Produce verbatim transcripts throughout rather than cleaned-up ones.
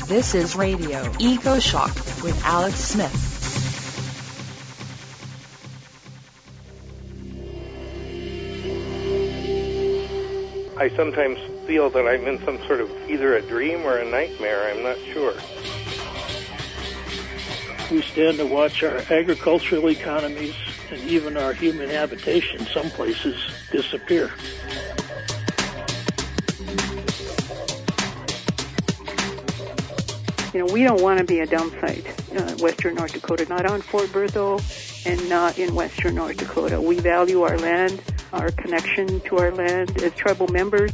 This is Radio Eco Shock with Alex Smith. I sometimes feel that I'm in some sort of either a dream or a nightmare. I'm not sure. We stand to watch our agricultural economies and even our human habitation in some places disappear. You know, we don't want to be a dump site, uh, western North Dakota, not on Fort Berthold and not in western North Dakota. We value our land, our connection to our land as tribal members.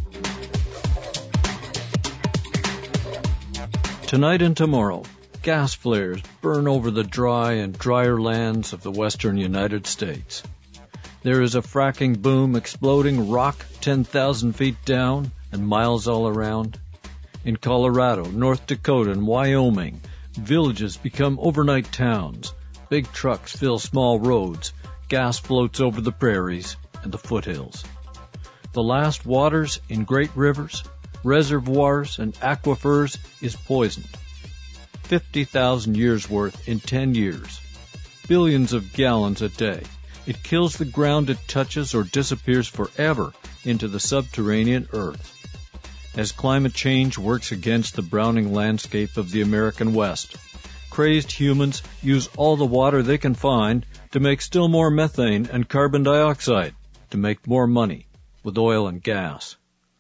Tonight and tomorrow, gas flares burn over the dry and drier lands of the western United States. There is a fracking boom exploding rock ten thousand feet down and miles all around. In Colorado, North Dakota, and Wyoming, villages become overnight towns. Big trucks fill small roads. Gas floats over the prairies and the foothills. The last waters in great rivers, reservoirs, and aquifers is poisoned. fifty thousand years worth in ten years. Billions of gallons a day. It kills the ground it touches or disappears forever into the subterranean earth. As climate change works against the browning landscape of the American West, crazed humans use all the water they can find to make still more methane and carbon dioxide, to make more money with oil and gas.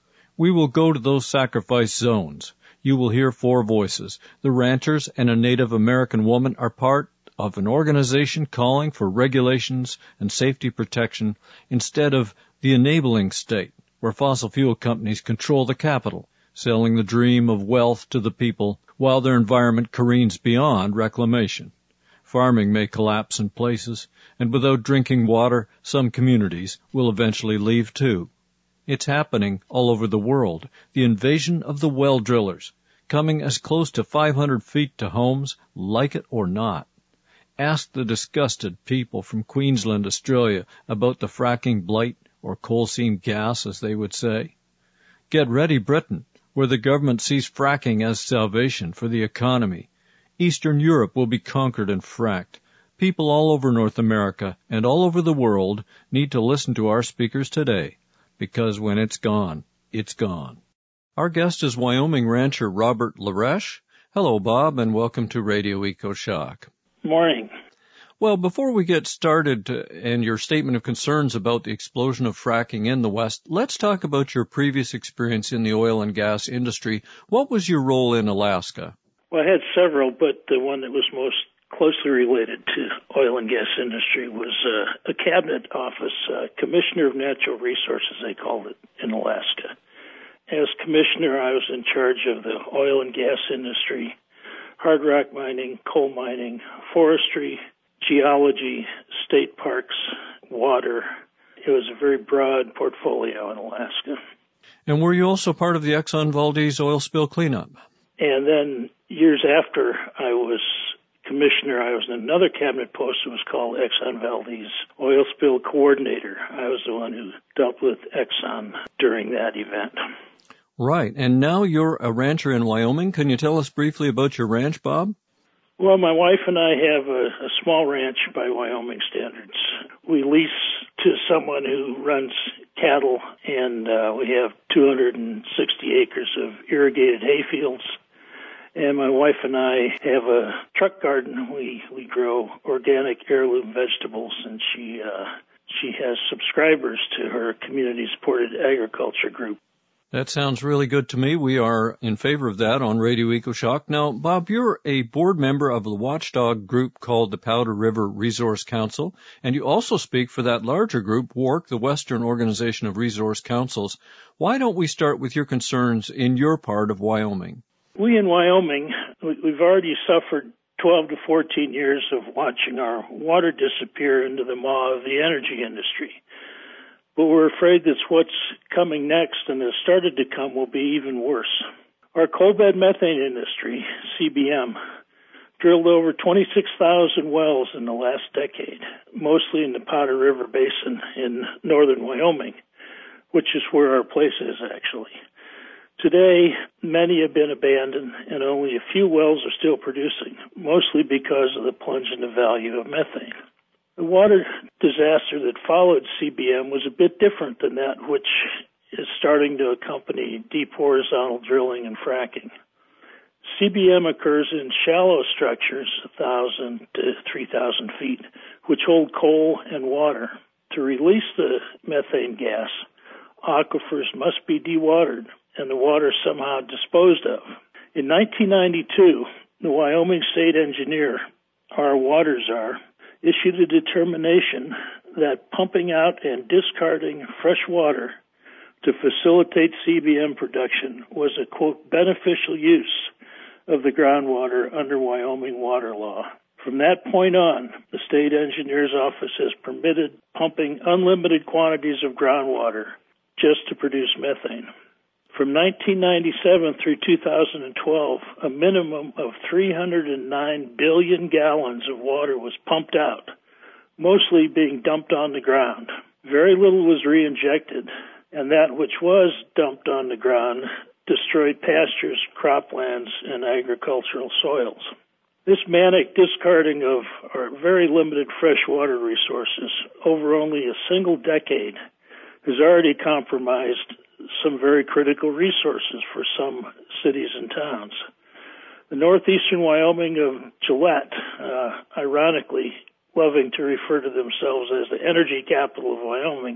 We will go to those sacrifice zones. You will hear four voices. The ranchers and a Native American woman are part of an organization calling for regulations and safety protection instead of the enabling state, where fossil fuel companies control the capital, selling the dream of wealth to the people while their environment careens beyond reclamation. Farming may collapse in places, and without drinking water, some communities will eventually leave too. It's happening all over the world. The invasion of the well drillers, coming as close to five hundred feet to homes, like it or not. Ask the disgusted people from Queensland, Australia, about the fracking blight, or coal seam gas, as they would say. Get ready, Britain, where the government sees fracking as salvation for the economy. Eastern Europe will be conquered and fracked. People all over North America and all over the world need to listen to our speakers today, because when it's gone, it's gone. Our guest is Wyoming rancher Robert Laresh. Hello, Bob, and welcome to Radio Eco Shock. Morning. Well, before we get started uh, and your statement of concerns about the explosion of fracking in the West, let's talk about your previous experience in the oil and gas industry. What was your role in Alaska? Well, I had several, but the one that was most closely related to oil and gas industry was uh, a cabinet office, uh, Commissioner of Natural Resources, they called it, in Alaska. As commissioner, I was in charge of the oil and gas industry, hard rock mining, coal mining, forestry, geology, state parks, water. It was a very broad portfolio in Alaska. And were you also part of the Exxon Valdez oil spill cleanup? And then years after I was commissioner, I was in another cabinet post that was called Exxon Valdez Oil Spill Coordinator. I was the one who dealt with Exxon during that event. Right. And now you're a rancher in Wyoming. Can you tell us briefly about your ranch, Bob? Well, my wife and I have a, a small ranch by Wyoming standards. We lease to someone who runs cattle, and uh, we have two hundred sixty acres of irrigated hayfields. And my wife and I have a truck garden. We we grow organic heirloom vegetables, and she uh, she has subscribers to her community-supported agriculture group. That sounds really good to me. We are in favor of that on Radio Eco Shock. Now, Bob, you're a board member of the watchdog group called the Powder River Resource Council, and you also speak for that larger group, W O R C, the Western Organization of Resource Councils. Why don't we start with your concerns in your part of Wyoming? We in Wyoming, we've already suffered twelve to fourteen years of watching our water disappear into the maw of the energy industry. But we're afraid that what's coming next and has started to come will be even worse. Our coal bed methane industry, C B M, drilled over twenty-six thousand wells in the last decade, mostly in the Powder River Basin in northern Wyoming, which is where our place is actually. Today, many have been abandoned and only a few wells are still producing, mostly because of the plunge in the value of methane. The water disaster that followed C B M was a bit different than that which is starting to accompany deep horizontal drilling and fracking. C B M occurs in shallow structures, one thousand to three thousand feet, which hold coal and water. To release the methane gas, aquifers must be dewatered and the water somehow disposed of. In nineteen ninety-two, the Wyoming State Engineer, our water czar, issued a determination that pumping out and discarding fresh water to facilitate C B M production was a, quote, beneficial use of the groundwater under Wyoming water law. From that point on, the state engineer's office has permitted pumping unlimited quantities of groundwater just to produce methane. From nineteen ninety-seven through two thousand twelve, a minimum of three hundred nine billion gallons of water was pumped out, mostly being dumped on the ground. Very little was reinjected, and that which was dumped on the ground destroyed pastures, croplands, and agricultural soils. This manic discarding of our very limited freshwater resources over only a single decade has already compromised some very critical resources for some cities and towns. The northeastern Wyoming of Gillette, uh, ironically loving to refer to themselves as the energy capital of Wyoming,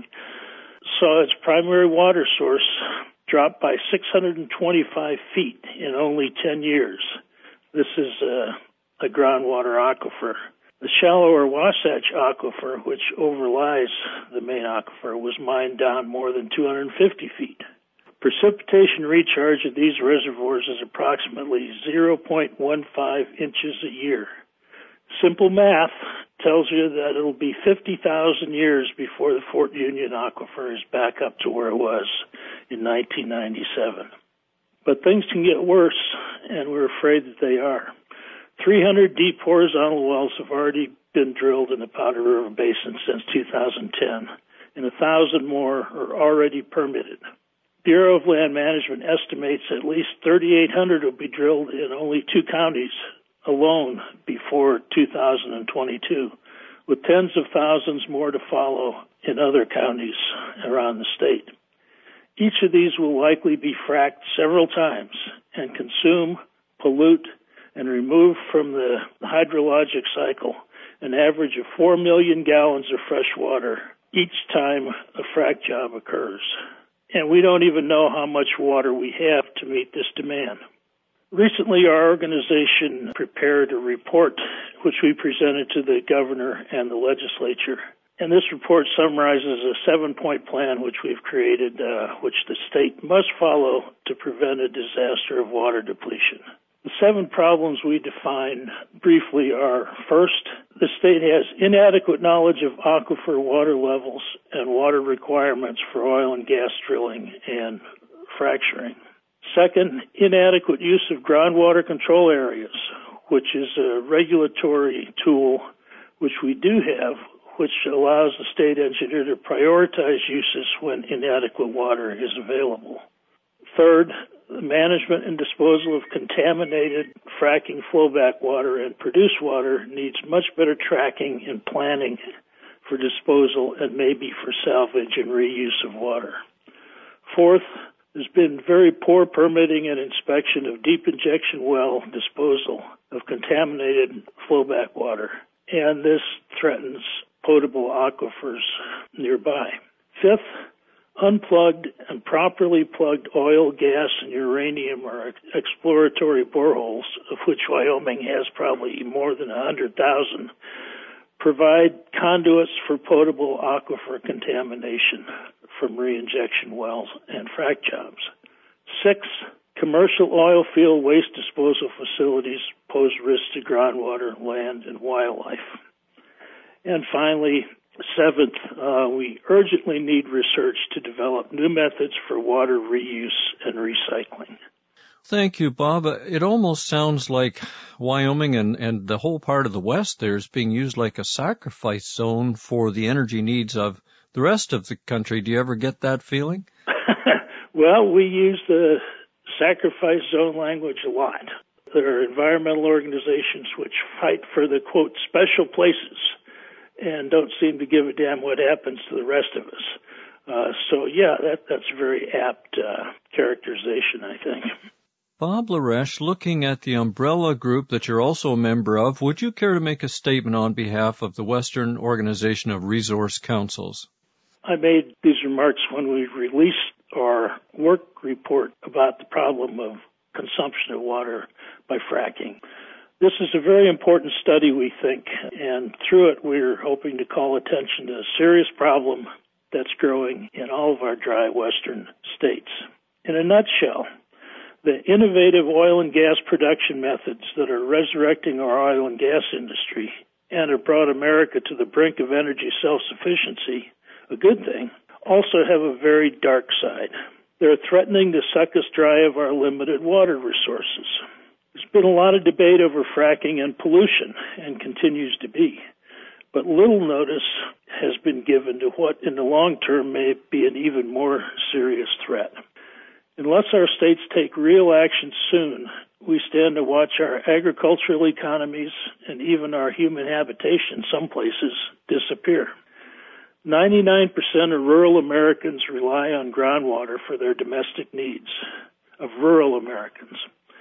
saw its primary water source drop by six hundred twenty-five feet in only ten years. This is uh, a groundwater aquifer. The shallower Wasatch Aquifer, which overlies the main aquifer, was mined down more than two hundred fifty feet. Precipitation recharge of these reservoirs is approximately zero point one five inches a year. Simple math tells you that it'll be fifty thousand years before the Fort Union Aquifer is back up to where it was in nineteen ninety-seven. But things can get worse, and we're afraid that they are. three hundred deep horizontal wells have already been drilled in the Powder River Basin since two thousand ten, and one thousand more are already permitted. Bureau of Land Management estimates at least thirty-eight hundred will be drilled in only two counties alone before two thousand twenty-two, with tens of thousands more to follow in other counties around the state. Each of these will likely be fracked several times and consume, pollute, and remove from the hydrologic cycle an average of four million gallons of fresh water each time a frack job occurs. And we don't even know how much water we have to meet this demand. Recently, our organization prepared a report which we presented to the governor and the legislature. And this report summarizes a seven-point plan which we've created, uh, which the state must follow to prevent a disaster of water depletion. The seven problems we define briefly are, first, the state has inadequate knowledge of aquifer water levels and water requirements for oil and gas drilling and fracturing. Second, inadequate use of groundwater control areas, which is a regulatory tool which we do have, which allows the state engineer to prioritize uses when inadequate water is available. Third, the management and disposal of contaminated fracking flowback water and produced water needs much better tracking and planning for disposal and maybe for salvage and reuse of water. Fourth, there's been very poor permitting and inspection of deep injection well disposal of contaminated flowback water, and this threatens potable aquifers nearby. Fifth, unplugged and properly plugged oil, gas, and uranium or exploratory boreholes, of which Wyoming has probably more than one hundred thousand, provide conduits for potable aquifer contamination from reinjection wells and frack jobs. Six, commercial oil field waste disposal facilities pose risks to groundwater, land, and wildlife. And finally, seventh, uh, we urgently need research to develop new methods for water reuse and recycling. Thank you, Bob. It almost sounds like Wyoming and, and the whole part of the West there is being used like a sacrifice zone for the energy needs of the rest of the country. Do you ever get that feeling? Well, we use the sacrifice zone language a lot. There are environmental organizations which fight for the, quote, special places and don't seem to give a damn what happens to the rest of us. Uh, so, yeah, that, that's a very apt uh, characterization, I think. Bob Laresh, looking at the umbrella group that you're also a member of, would you care to make a statement on behalf of the Western Organization of Resource Councils? I made these remarks when we released our work report about the problem of consumption of water by fracking. This is a very important study, we think, and through it we're hoping to call attention to a serious problem that's growing in all of our dry western states. In a nutshell, the innovative oil and gas production methods that are resurrecting our oil and gas industry and have brought America to the brink of energy self-sufficiency, a good thing, also have a very dark side. They're threatening to suck us dry of our limited water resources. There's been a lot of debate over fracking and pollution, and continues to be, but little notice has been given to what in the long term may be an even more serious threat. Unless our states take real action soon, we stand to watch our agricultural economies and even our human habitation in some places disappear. ninety-nine percent of rural Americans rely on groundwater for their domestic needs, of rural Americans,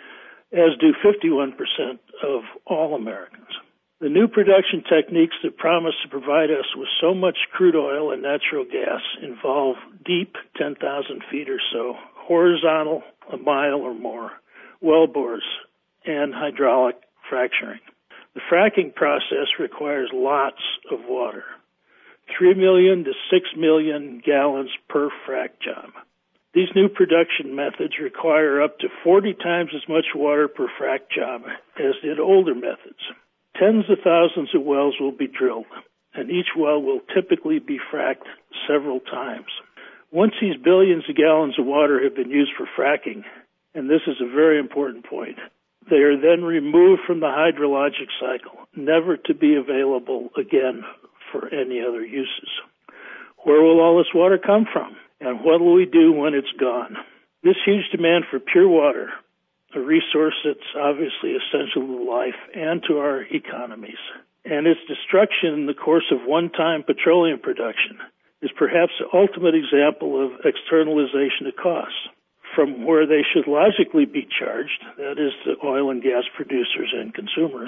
as do fifty-one percent of all Americans. The new production techniques that promise to provide us with so much crude oil and natural gas involve deep, ten thousand feet or so, horizontal, a mile or more, wellbores, and hydraulic fracturing. The fracking process requires lots of water, three million to six million gallons per frac job. These new production methods require up to forty times as much water per frac job as did older methods. Tens of thousands of wells will be drilled, and each well will typically be fracked several times. Once these billions of gallons of water have been used for fracking, and this is a very important point, they are then removed from the hydrologic cycle, never to be available again for any other uses. Where will all this water come from, and what will we do when it's gone? This huge demand for pure water, a resource that's obviously essential to life and to our economies, and its destruction in the course of one-time petroleum production is perhaps the ultimate example of externalization of costs from where they should logically be charged, that is, the oil and gas producers and consumers,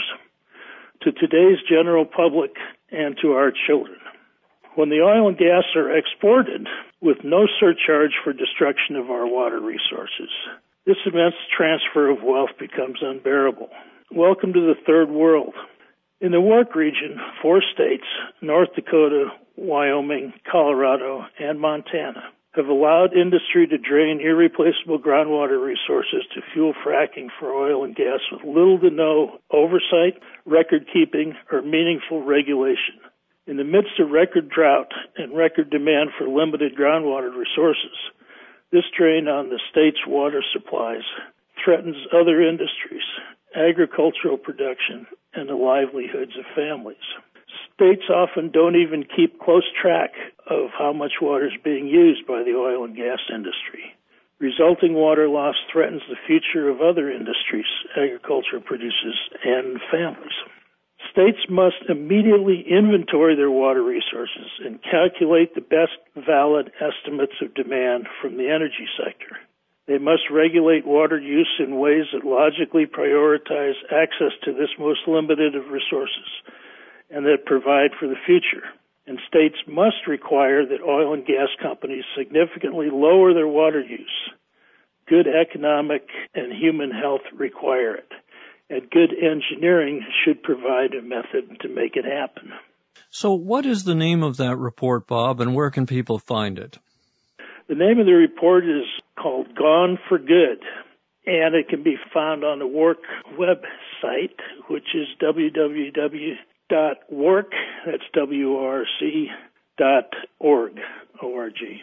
to today's general public and to our children. When the oil and gas are exported with no surcharge for destruction of our water resources, this immense transfer of wealth becomes unbearable. Welcome to the third world. In the W A R C region, four states, North Dakota, Wyoming, Colorado, and Montana, have allowed industry to drain irreplaceable groundwater resources to fuel fracking for oil and gas with little to no oversight, record-keeping, or meaningful regulation. In the midst of record drought and record demand for limited groundwater resources, this drain on the state's water supplies threatens other industries, agricultural production, and the livelihoods of families. States often don't even keep close track of how much water is being used by the oil and gas industry. Resulting water loss threatens the future of other industries, agriculture produces, and families. States must immediately inventory their water resources and calculate the best valid estimates of demand from the energy sector. They must regulate water use in ways that logically prioritize access to this most limited of resources and that provide for the future. And states must require that oil and gas companies significantly lower their water use. Good economic and human health require it, and good engineering should provide a method to make it happen. So what is the name of that report, Bob, and where can people find it? The name of the report is called Gone for Good, and it can be found on the W A R C website, which is w w w dot work, that's W O R C, dot org, O R G.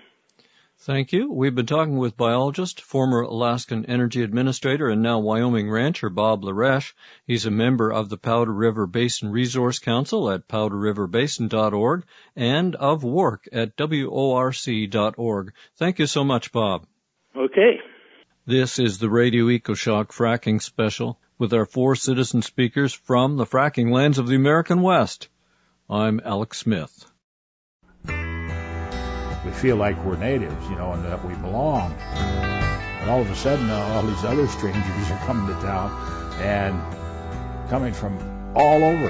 Thank you. We've been talking with biologist, former Alaskan Energy Administrator, and now Wyoming rancher Bob Laresh. He's a member of the Powder River Basin Resource Council at powder river basin dot org and of W A R C at W O R C dot org. Thank you so much, Bob. Okay. This is the Radio EcoShock Fracking Special with our four citizen speakers from the fracking lands of the American West. I'm Alex Smith. We feel like we're natives, you know, and that we belong. And all of a sudden, uh, all these other strangers are coming to town and coming from all over.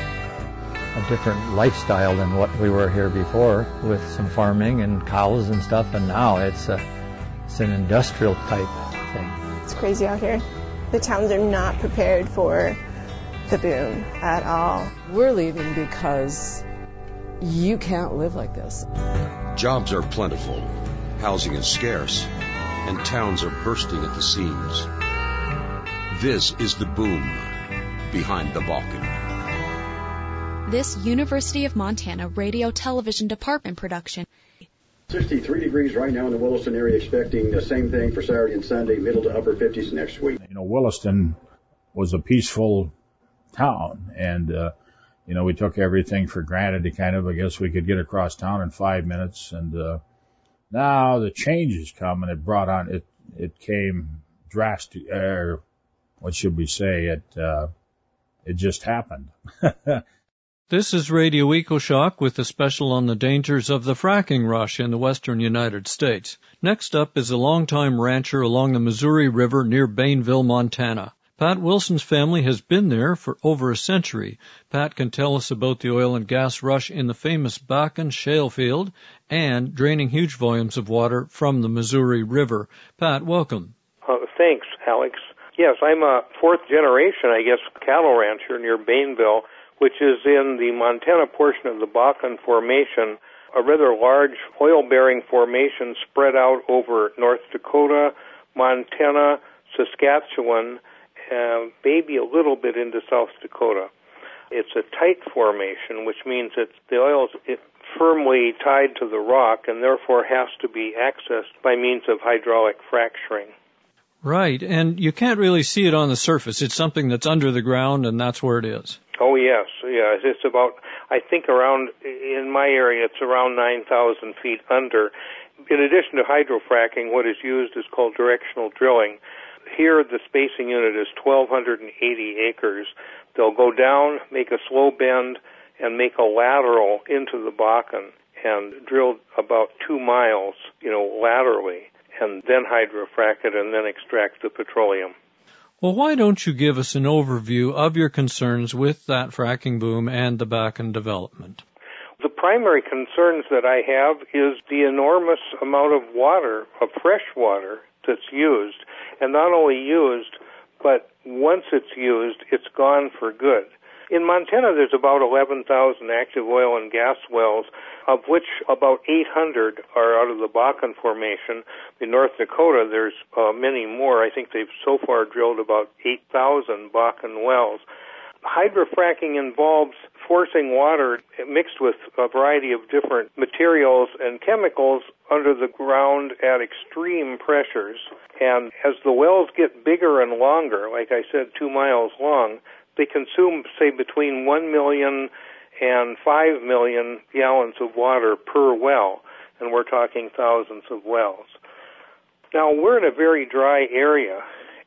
A different lifestyle than what we were here before, with some farming and cows and stuff, and now it's a it's an industrial type thing. It's crazy out here. The towns are not prepared for the boom at all. We're leaving because you can't live like this. Jobs are plentiful, housing is scarce, and towns are bursting at the seams. This is the boom behind the Bakken. This University of Montana Radio Television Department production. sixty-three degrees right now in the Williston area, expecting the same thing for Saturday and Sunday, middle to upper fifties next week. You know, Williston was a peaceful town, and, uh, you know, we took everything for granted. To kind of, I guess we could get across town in five minutes, and uh, now the changes come, and it brought on, it, it came drastic, or what should we say, it, uh, it just happened. This is Radio EcoShock with a special on the dangers of the fracking rush in the western United States. Next up is a longtime rancher along the Missouri River near Bainville, Montana. Pat Wilson's family has been there for over a century. Pat can tell us about the oil and gas rush in the famous Bakken shale field and draining huge volumes of water from the Missouri River. Pat, welcome. Uh, thanks, Alex. Yes, I'm a fourth generation, I guess, cattle rancher near Bainville, which is in the Montana portion of the Bakken Formation, a rather large oil-bearing formation spread out over North Dakota, Montana, Saskatchewan, uh, maybe a little bit into South Dakota. It's a tight formation, which means that the oil is firmly tied to the rock and therefore has to be accessed by means of hydraulic fracturing. Right, and you can't really see it on the surface. It's something that's under the ground, and that's where it is. Oh, yes, yes. It's about, I think around, in my area, it's around nine thousand feet under. In addition to hydrofracking, what is used is called directional drilling. Here, the spacing unit is twelve eighty acres. They'll go down, make a slow bend, and make a lateral into the Bakken and drill about two miles, you know, laterally, and then hydrofrack it and then extract the petroleum. Well, why don't you give us an overview of your concerns with that fracking boom and the Bakken development? The primary concerns that I have is the enormous amount of water, of fresh water, that's used. And not only used, but once it's used, it's gone for good. In Montana, there's about eleven thousand active oil and gas wells, of which about eight hundred are out of the Bakken Formation. In North Dakota, there's uh, many more. I think they've so far drilled about eight thousand Bakken wells. Hydrofracking involves forcing water mixed with a variety of different materials and chemicals under the ground at extreme pressures. And as the wells get bigger and longer, like I said, two miles long, they consume, say, between one million and five million gallons of water per well, and we're talking thousands of wells. Now, we're in a very dry area,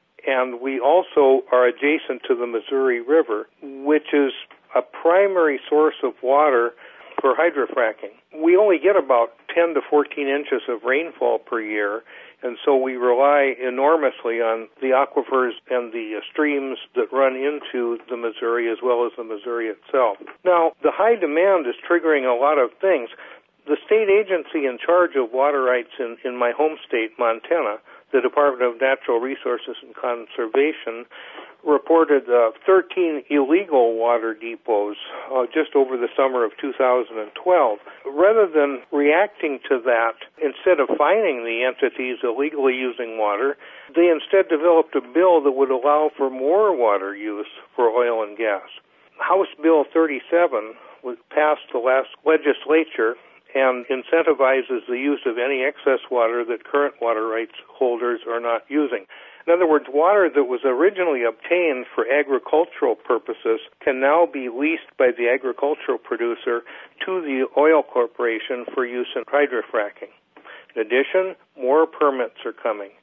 and we also are adjacent to the Missouri River, which is a primary source of water for hydrofracking. We only get about ten to fourteen inches of rainfall per year, and so we rely enormously on the aquifers and the streams that run into the Missouri as well as the Missouri itself. Now, the high demand is triggering a lot of things. The state agency in charge of water rights in, in my home state, Montana, the Department of Natural Resources and Conservation, reported uh, thirteen illegal water depots uh, just over the summer of two thousand twelve. Rather than reacting to that, instead of fining the entities illegally using water, they instead developed a bill that would allow for more water use for oil and gas. House Bill thirty-seven was passed the last legislature and incentivizes the use of any excess water that current water rights holders are not using. In other words, water that was originally obtained for agricultural purposes can now be leased by the agricultural producer to the oil corporation for use in hydrofracking. In addition, more permits are coming.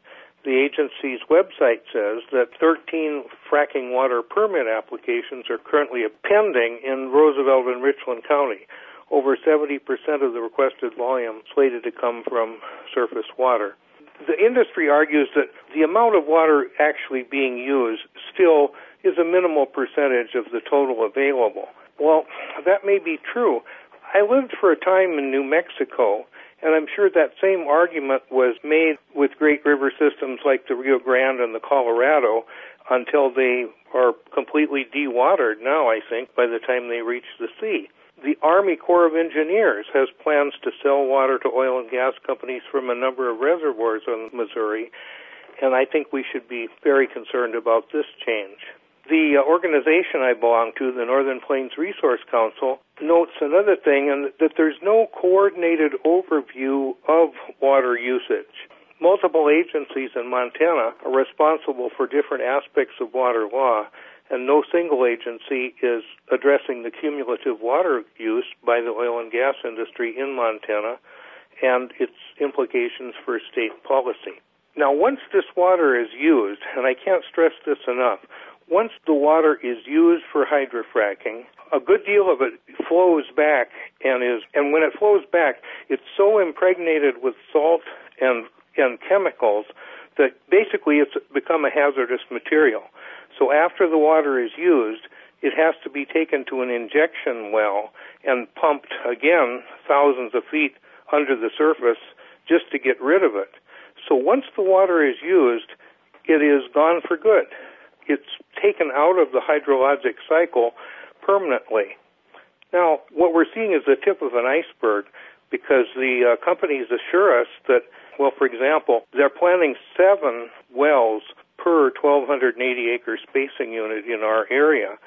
the agency's website says that thirteen fracking water permit applications are currently pending in Roosevelt and Richland County. Over seventy percent of the requested volume slated to come from surface water. The industry argues that the amount of water actually being used still is a minimal percentage of the total available. Well, that may be true. I lived for a time in New Mexico, and I'm sure that same argument was made with great river systems like the Rio Grande and the Colorado until they are completely dewatered now, I think, by the time they reach the sea. The Army Corps of Engineers has plans to sell water to oil and gas companies from a number of reservoirs on Missouri, and I think we should be very concerned about this change. The organization I belong to, the Northern Plains Resource Council, notes another thing, and that there's no coordinated overview of water usage. Multiple agencies in Montana are responsible for different aspects of water law, and no single agency is addressing the cumulative water use by the oil and gas industry in Montana and its implications for state policy. Now, once this water is used, and I can't stress this enough, once the water is used for hydrofracking, a good deal of it flows back and is, and when it flows back, it's so impregnated with salt and, and chemicals that basically it's become a hazardous material. So after the water is used, it has to be taken to an injection well and pumped again thousands of feet under the surface just to get rid of it. So once the water is used, it is gone for good. It's taken out of the hydrologic cycle permanently. Now, what we're seeing is the tip of an iceberg because the uh, companies assure us that, well, for example, they're planning seven wells per twelve eighty acre spacing unit in our area.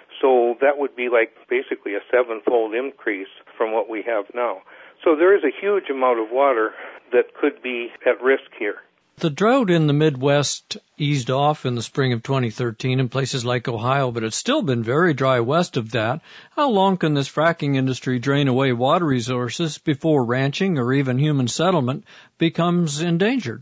So that would be like basically a seven-fold increase from what we have now. So there is a huge amount of water that could be at risk here. The drought in the Midwest eased off in the spring of twenty thirteen in places like Ohio, but it's still been very dry west of that. How long can this fracking industry drain away water resources before ranching or even human settlement becomes endangered?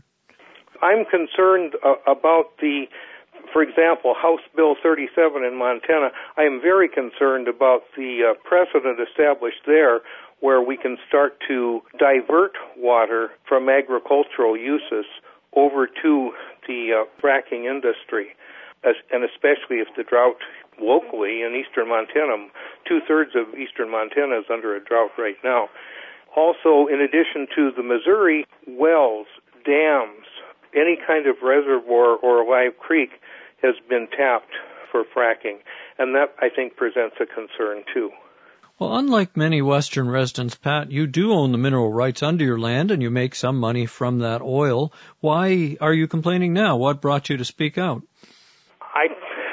I'm concerned uh, about the, for example, House Bill thirty-seven in Montana. I am very concerned about the uh, precedent established there where we can start to divert water from agricultural uses over to the uh, fracking industry, as, and especially if the drought locally in eastern Montana, two-thirds of eastern Montana is under a drought right now. Also, in addition to the Missouri wells, dams, any kind of reservoir or live creek has been tapped for fracking, and that, I think, presents a concern, too. Well, unlike many Western residents, Pat, you do own the mineral rights under your land and you make some money from that oil. Why are you complaining now? What brought you to speak out? I,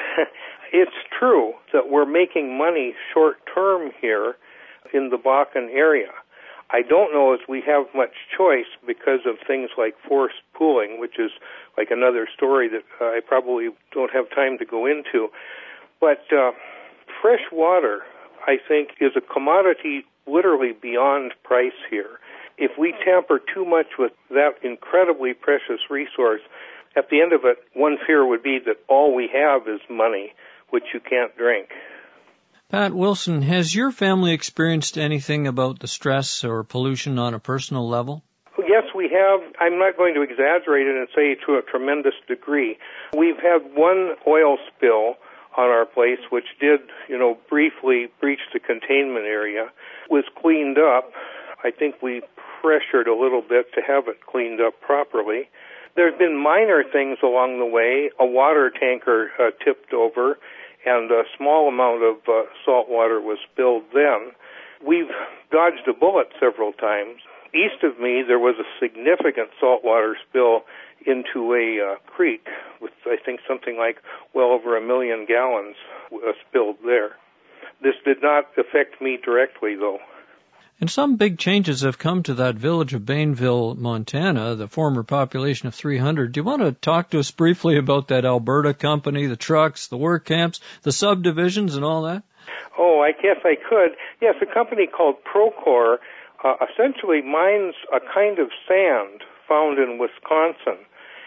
it's true that we're making money short-term here in the Bakken area. I don't know if we have much choice because of things like forced pooling, which is like another story that uh, I probably don't have time to go into. But uh, fresh water, I think, is a commodity literally beyond price here. If we tamper too much with that incredibly precious resource, at the end of it, one fear would be that all we have is money, which you can't drink. Pat Wilson, has your family experienced anything about the stress or pollution on a personal level? Yes, we have. I'm not going to exaggerate it and say to a tremendous degree. We've had one oil spill on our place, which did, you know, briefly breach the containment area, was cleaned up. I think we pressured a little bit to have it cleaned up properly. There's been minor things along the way. A water tanker uh, tipped over, and a small amount of uh, salt water was spilled then. We've dodged a bullet several times. East of me, there was a significant saltwater spill into a uh, creek with, I think, something like well over a million gallons uh, spilled there. This did not affect me directly, though. And some big changes have come to that village of Bainville, Montana, the former population of three hundred. Do you want to talk to us briefly about that Alberta company, the trucks, the work camps, the subdivisions, and all that? Oh, I guess I could. Yes, a company called Procore uh, essentially mines a kind of sand found in Wisconsin.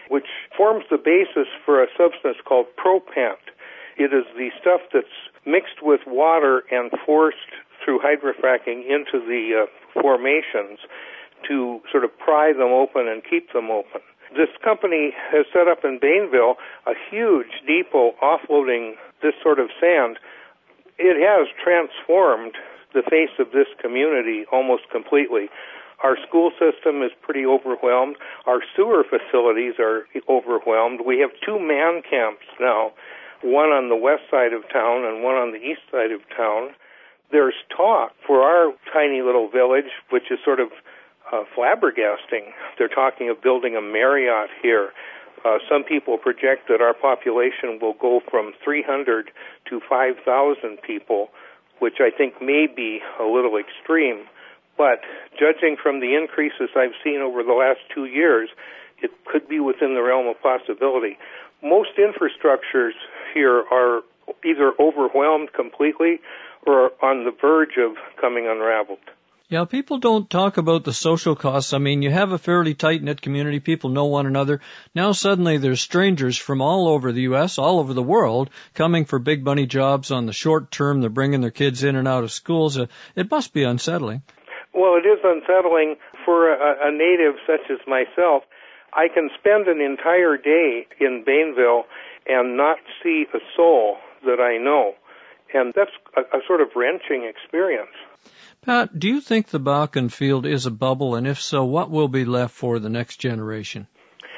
which forms the basis for a substance called propant. It is the stuff that's mixed with water and forced through hydrofracking into the uh, formations to sort of pry them open and keep them open. This company has set up in Bainville a huge depot offloading this sort of sand. It has transformed the face of this community almost completely. Our school system is pretty overwhelmed. Our sewer facilities are overwhelmed. We have two man camps now, one on the west side of town and one on the east side of town. There's talk for our tiny little village, which is sort of uh, flabbergasting. They're talking of building a Marriott here. Uh, some people project that our population will go from three hundred to five thousand people, which I think may be a little extreme. But judging from the increases I've seen over the last two years, it could be within the realm of possibility. Most infrastructures here are either overwhelmed completely or on the verge of coming unraveled. Yeah, people don't talk about the social costs. I mean, you have a fairly tight-knit community. People know one another. Now suddenly there's strangers from all over the U S, all over the world, coming for big money jobs on the short term. They're bringing their kids in and out of schools. It must be unsettling. Well, it is unsettling for a, a native such as myself. I can spend an entire day in Bainville and not see a soul that I know. And that's a, a sort of wrenching experience. Pat, do you think the Bakken field is a bubble? And if so, what will be left for the next generation?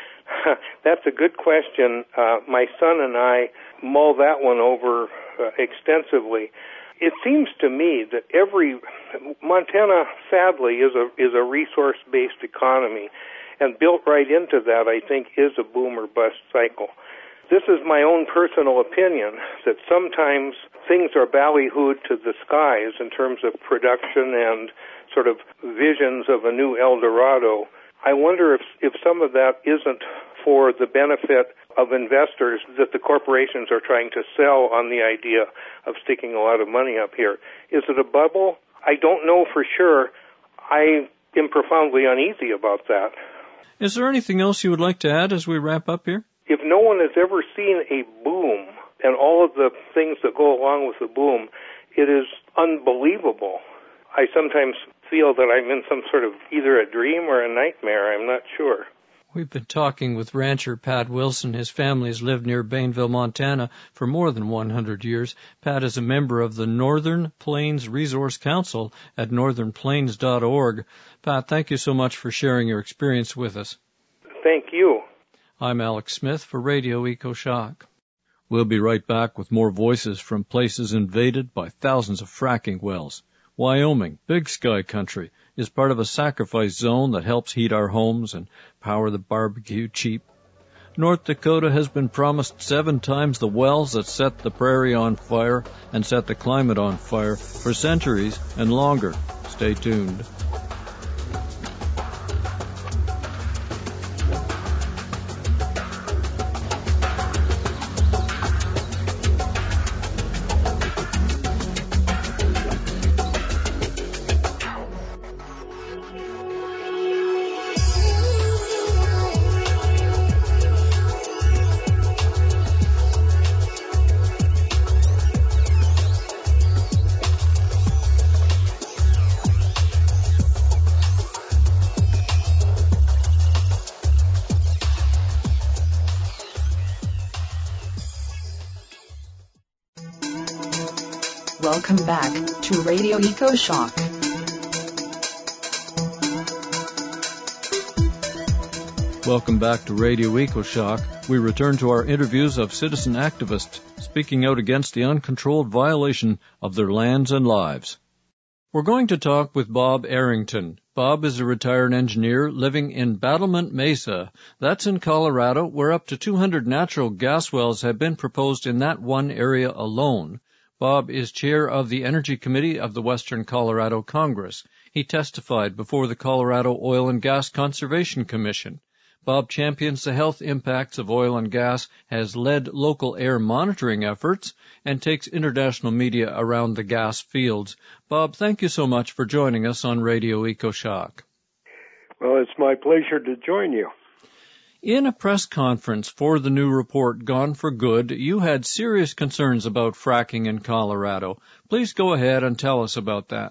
That's a good question. Uh, my son and I mull that one over uh, extensively. It seems to me that every Montana, sadly, is a is a resource-based economy, and built right into that, I think, is a boom or bust cycle. This is my own personal opinion, that sometimes things are ballyhooed to the skies in terms of production and sort of visions of a new El Dorado. I wonder if if some of that isn't for the benefit of investors that the corporations are trying to sell on the idea of sticking a lot of money up here. Is it a bubble? I don't know for sure. I am profoundly uneasy about that. Is there anything else you would like to add as we wrap up here? If no one has ever seen a boom and all of the things that go along with the boom, it is unbelievable. I sometimes feel that I'm in some sort of either a dream or a nightmare. I'm not sure. We've been talking with rancher Pat Wilson. His family has lived near Bainville, Montana for more than one hundred years. Pat is a member of the Northern Plains Resource Council at northern plains dot org. Pat, thank you so much for sharing your experience with us. Thank you. I'm Alex Smith for Radio EcoShock. We'll be right back with more voices from places invaded by thousands of fracking wells. Wyoming, Big Sky Country, is part of a sacrifice zone that helps heat our homes and power the barbecue cheap. North Dakota has been promised seven times the wells that set the prairie on fire and set the climate on fire for centuries and longer. Stay tuned. Welcome back to Radio EcoShock. Welcome back to Radio EcoShock. We return to our interviews of citizen activists speaking out against the uncontrolled violation of their lands and lives. We're going to talk with Bob Arrington. Bob is a retired engineer living in Battlement Mesa. That's in Colorado, where up to two hundred natural gas wells have been proposed in that one area alone. Bob is chair of the Energy Committee of the Western Colorado Congress. He testified before the Colorado Oil and Gas Conservation Commission. Bob champions the health impacts of oil and gas, has led local air monitoring efforts, and takes international media around the gas fields. Bob, thank you so much for joining us on Radio EcoShock. Well, it's my pleasure to join you. In a press conference for the new report, Gone for Good, you had serious concerns about fracking in Colorado. Please go ahead and tell us about that.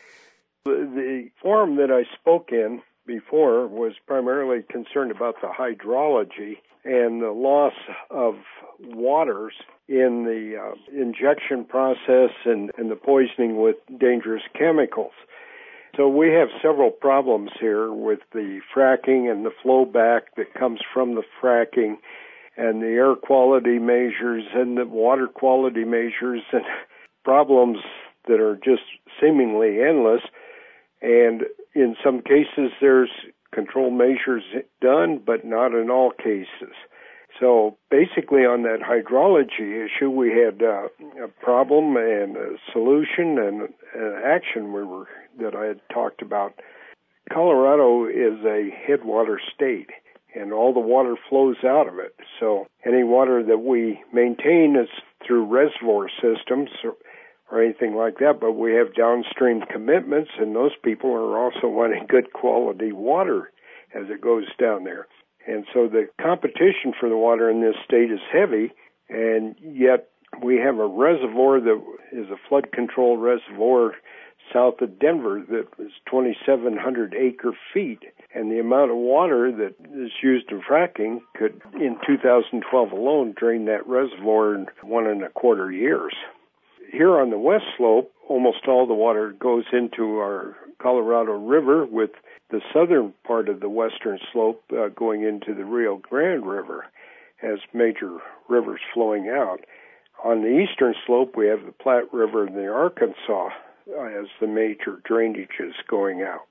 The, the forum that I spoke in before was primarily concerned about the hydrology and the loss of waters in the uh, injection process and, and the poisoning with dangerous chemicals. So we have several problems here with the fracking and the flow back that comes from the fracking and the air quality measures and the water quality measures and problems that are just seemingly endless. And in some cases there's control measures done, but not in all cases. So basically on that hydrology issue, we had uh, a problem and a solution and an action we were that I had talked about. Colorado is a headwater state, and all the water flows out of it. So any water that we maintain is through reservoir systems or, or anything like that, but we have downstream commitments, and those people are also wanting good quality water as it goes down there. And so the competition for the water in this state is heavy, and yet we have a reservoir that is a flood control reservoir south of Denver that is twenty-seven hundred acre feet. And the amount of water that is used in fracking could, in two thousand twelve alone, drain that reservoir in one and a quarter years. Here on the west slope, almost all the water goes into our Colorado River, with the southern part of the western slope uh, going into the Rio Grande River as major rivers flowing out. On the eastern slope, we have the Platte River and the Arkansas uh, as the major drainages going out.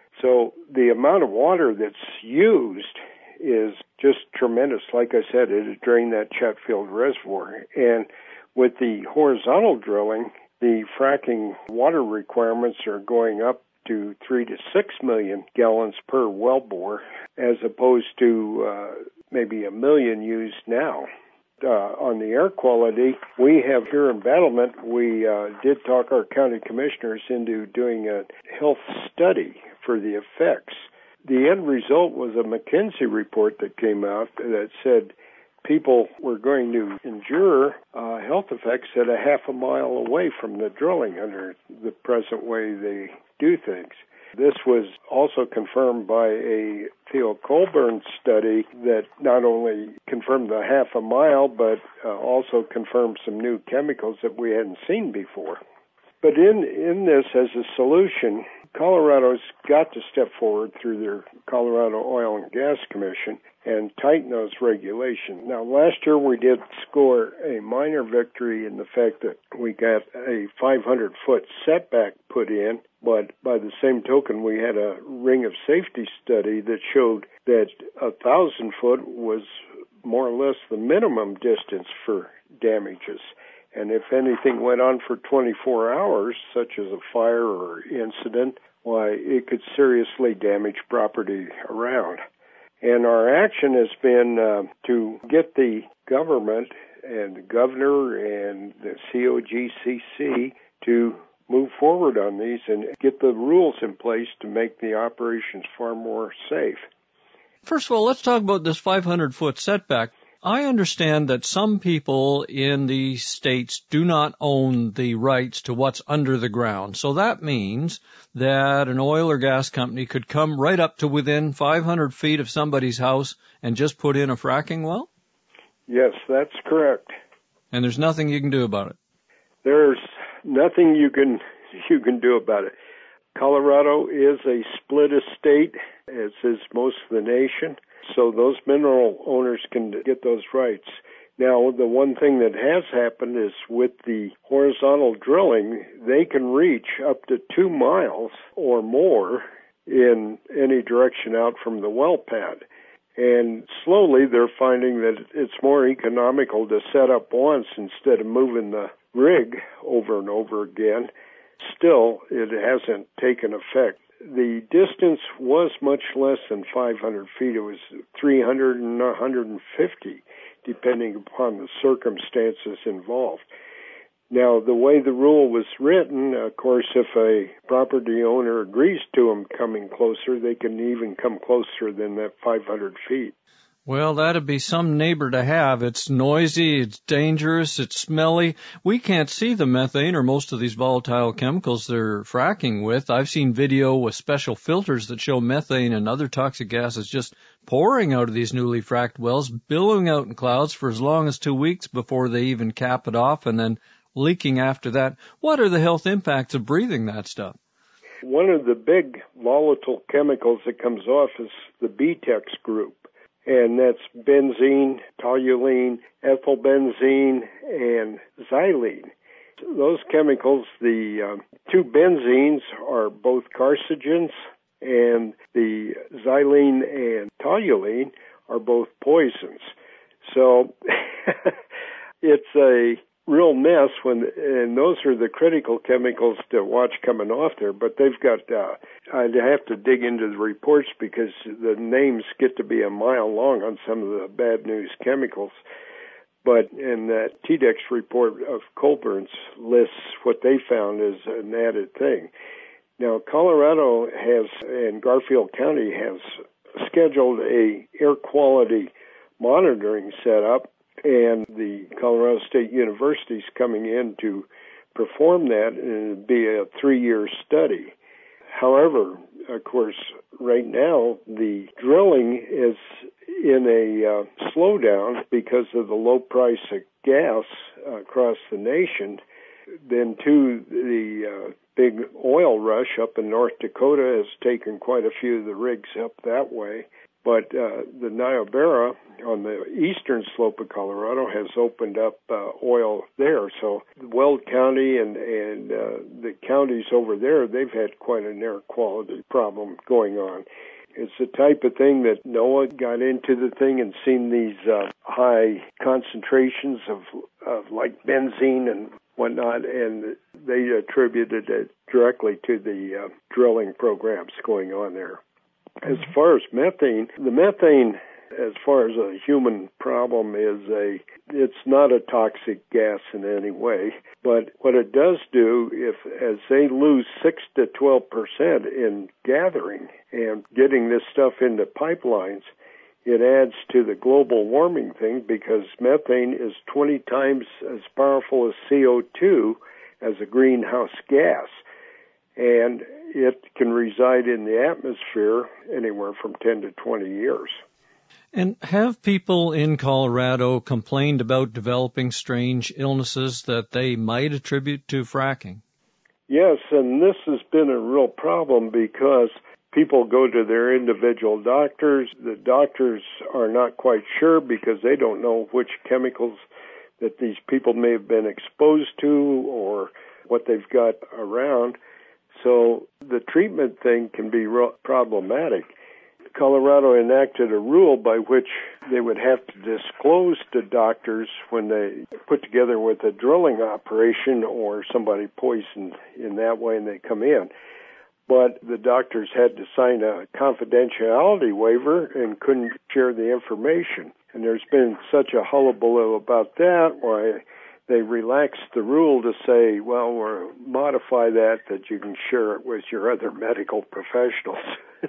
So the amount of water that's used is just tremendous. Like I said, it has drained that Chatfield Reservoir. And with the horizontal drilling, the fracking water requirements are going up to three to six million gallons per wellbore, as opposed to uh, maybe a million used now. Uh, on the air quality, we have here in Battlement, we uh, did talk our county commissioners into doing a health study for the effects. The end result was a McKinsey report that came out that said people were going to endure uh, health effects at a half a mile away from the drilling under the present way they do things. This was also confirmed by a Theo Colburn study that not only confirmed the half a mile, but uh, also confirmed some new chemicals that we hadn't seen before. But in, in this, as a solution, Colorado's got to step forward through their Colorado Oil and Gas Commission and tighten those regulations. Now, last year we did score a minor victory in the fact that we got a five hundred foot setback put in, but by the same token, we had a ring of safety study that showed that a thousand foot was more or less the minimum distance for damages. And if anything went on for twenty-four hours, such as a fire or incident, why, it could seriously damage property around. And our action has been uh, to get the government and the governor and the C O G C C to move forward on these and get the rules in place to make the operations far more safe. First of all, let's talk about this five hundred foot setback. I understand that some people in the states do not own the rights to what's under the ground. So that means that an oil or gas company could come right up to within five hundred feet of somebody's house and just put in a fracking well? Yes, that's correct. And there's nothing you can do about it? There's nothing you can you can do about it. Colorado is a split estate, as is most of the nation. So those mineral owners can get those rights. Now, the one thing that has happened is with the horizontal drilling, they can reach up to two miles or more in any direction out from the well pad. And slowly they're finding that it's more economical to set up once instead of moving the rig over and over again. Still, it hasn't taken effect. The distance was much less than five hundred feet. It was three hundred and one hundred fifty, depending upon the circumstances involved. Now, the way the rule was written, of course, if a property owner agrees to them coming closer, they can even come closer than that five hundred feet. Well, that'd be some neighbor to have. It's noisy, it's dangerous, it's smelly. We can't see the methane or most of these volatile chemicals they're fracking with. I've seen video with special filters that show methane and other toxic gases just pouring out of these newly fracked wells, billowing out in clouds for as long as two weeks before they even cap it off, and then leaking after that. What are the health impacts of breathing that stuff? One of the big volatile chemicals that comes off is the B TEX group. And that's benzene, toluene, ethylbenzene, and xylene. Those chemicals, the uh, two benzenes are both carcinogens, and the xylene and toluene are both poisons. So it's a real mess when, and those are the critical chemicals to watch coming off there, but they've got, uh, I'd have to dig into the reports because the names get to be a mile long on some of the bad news chemicals. But in that T D E X report of Colburn's lists what they found as an added thing. Now, Colorado has, and Garfield County has scheduled a air quality monitoring setup, and the Colorado State University is coming in to perform that, and it'll be a three-year study. However, of course, right now, the drilling is in a uh, slowdown because of the low price of gas uh, across the nation. Then, too, the uh, big oil rush up in North Dakota has taken quite a few of the rigs up that way. But uh, the Niobrara on the eastern slope of Colorado has opened up uh, oil there. So Weld County and, and uh, the counties over there, they've had quite an air quality problem going on. It's the type of thing that NOAA got into the thing and seen these uh, high concentrations of, of like benzene and whatnot, and they attributed it directly to the uh, drilling programs going on there. As far as methane, the methane, as far as a human problem, is a, it's not a toxic gas in any way, but what it does do, if as they lose six to twelve percent in gathering and getting this stuff into pipelines, it adds to the global warming thing because methane is twenty times as powerful as C O two as a greenhouse gas. And it can reside in the atmosphere anywhere from ten to twenty years. And have people in Colorado complained about developing strange illnesses that they might attribute to fracking? Yes, and this has been a real problem because people go to their individual doctors. The doctors are not quite sure because they don't know which chemicals that these people may have been exposed to or what they've got around. So the treatment thing can be real problematic. Colorado enacted a rule by which they would have to disclose to doctors when they put together with a drilling operation or somebody poisoned in that way and they come in. But the doctors had to sign a confidentiality waiver and couldn't share the information. And there's been such a hullabaloo about that, why they relaxed the rule to say, well, we'll modify that, that you can share it with your other medical professionals.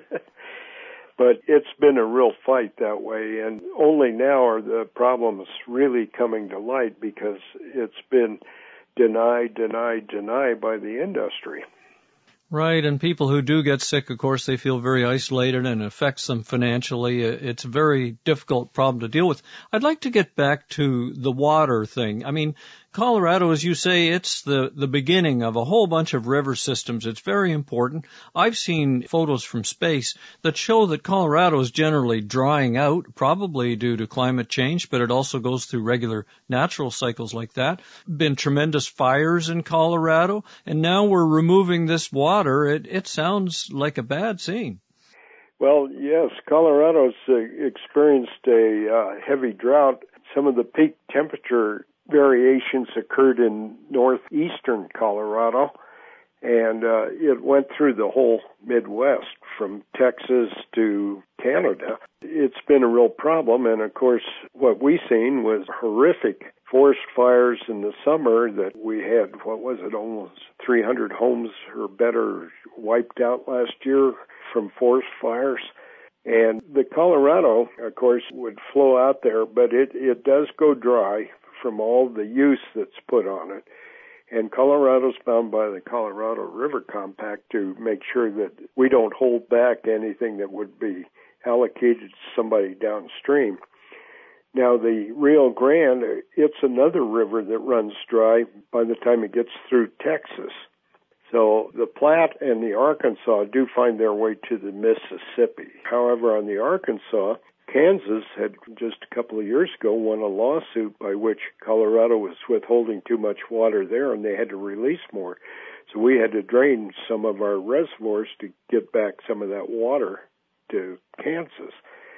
But it's been a real fight that way, and only now are the problems really coming to light because it's been denied, denied, denied by the industry. Right, and people who do get sick, of course, they feel very isolated and it affects them financially. It's a very difficult problem to deal with. I'd like to get back to the water thing. I mean, Colorado, as you say, it's the, the beginning of a whole bunch of river systems. It's very important. I've seen photos from space that show that Colorado is generally drying out, probably due to climate change, but it also goes through regular natural cycles like that. Been tremendous fires in Colorado, and now we're removing this water. It, it sounds like a bad scene. Well, yes, Colorado's uh, experienced a uh, heavy drought. Some of the peak temperature variations occurred in northeastern Colorado, and uh, it went through the whole Midwest, from Texas to Canada. It's been a real problem, and of course, what we seen was horrific forest fires in the summer that we had, what was it, almost three hundred homes or better wiped out last year from forest fires. And the Colorado, of course, would flow out there, but it, it does go dry from all the use that's put on it. And Colorado's bound by the Colorado River Compact to make sure that we don't hold back anything that would be allocated to somebody downstream. Now, the Rio Grande, it's another river that runs dry by the time it gets through Texas. So the Platte and the Arkansas do find their way to the Mississippi. However, on the Arkansas, Kansas had just a couple of years ago won a lawsuit by which Colorado was withholding too much water there, and they had to release more. So we had to drain some of our reservoirs to get back some of that water to Kansas.